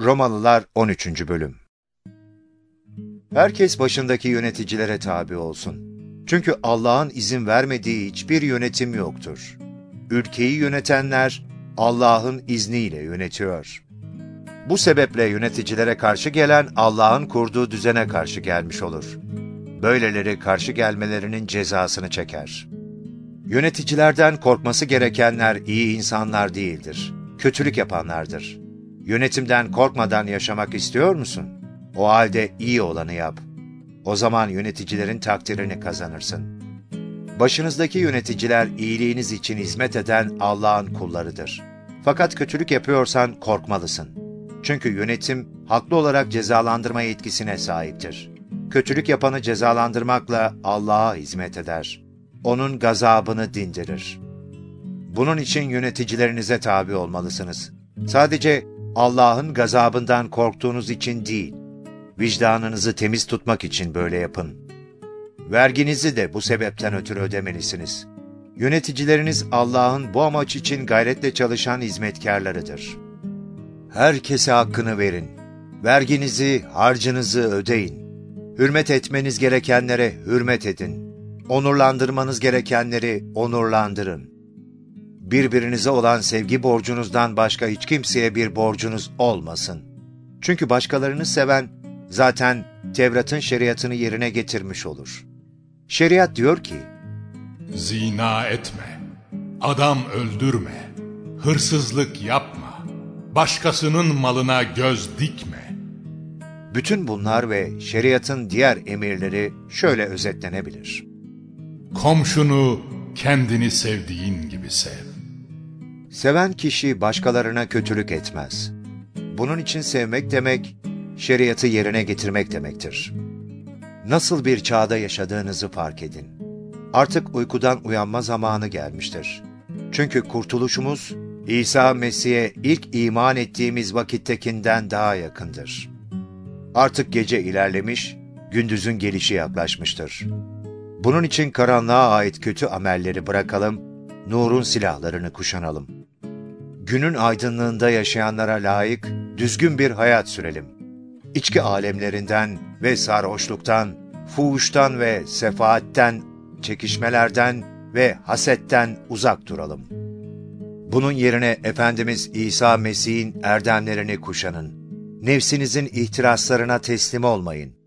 Romalılar 13. Bölüm. Herkes başındaki yöneticilere tabi olsun. Çünkü Allah'ın izin vermediği hiçbir yönetim yoktur. Ülkeyi yönetenler Allah'ın izniyle yönetiyor. Bu sebeple yöneticilere karşı gelen Allah'ın kurduğu düzene karşı gelmiş olur. Böyleleri karşı gelmelerinin cezasını çeker. Yöneticilerden korkması gerekenler iyi insanlar değildir, kötülük yapanlardır. Yönetimden korkmadan yaşamak istiyor musun? O halde iyi olanı yap. O zaman yöneticilerin takdirini kazanırsın. Başınızdaki yöneticiler iyiliğiniz için hizmet eden Allah'ın kullarıdır. Fakat kötülük yapıyorsan korkmalısın. Çünkü yönetim haklı olarak cezalandırma yetkisine sahiptir. Kötülük yapanı cezalandırmakla Allah'a hizmet eder. Onun gazabını dindirir. Bunun için yöneticilerinize tabi olmalısınız. Sadece Allah'ın gazabından korktuğunuz için değil, vicdanınızı temiz tutmak için böyle yapın. Verginizi de bu sebepten ötürü ödemelisiniz. Yöneticileriniz Allah'ın bu amaç için gayretle çalışan hizmetkarlarıdır. Herkese hakkını verin. Verginizi, harcınızı ödeyin. Hürmet etmeniz gerekenlere hürmet edin. Onurlandırmanız gerekenleri onurlandırın. Birbirinize olan sevgi borcunuzdan başka hiç kimseye bir borcunuz olmasın. Çünkü başkalarını seven zaten Tevrat'ın şeriatını yerine getirmiş olur. Şeriat diyor ki, zina etme, adam öldürme, hırsızlık yapma, başkasının malına göz dikme. Bütün bunlar ve şeriatın diğer emirleri şöyle özetlenebilir. Komşunu kendini sevdiğin gibi sev. Seven kişi başkalarına kötülük etmez. Bunun için sevmek demek, şeriatı yerine getirmek demektir. Nasıl bir çağda yaşadığınızı fark edin. Artık uykudan uyanma zamanı gelmiştir. Çünkü kurtuluşumuz, İsa Mesih'e ilk iman ettiğimiz vakittekinden daha yakındır. Artık gece ilerlemiş, gündüzün gelişi yaklaşmıştır. Bunun için karanlığa ait kötü amelleri bırakalım, nurun silahlarını kuşanalım. Günün aydınlığında yaşayanlara layık, düzgün bir hayat sürelim. İçki alemlerinden ve sarhoşluktan, fuhuştan ve sefaatten, çekişmelerden ve hasetten uzak duralım. Bunun yerine Efendimiz İsa Mesih'in erdemlerini kuşanın. Nefsinizin ihtiraslarına teslim olmayın.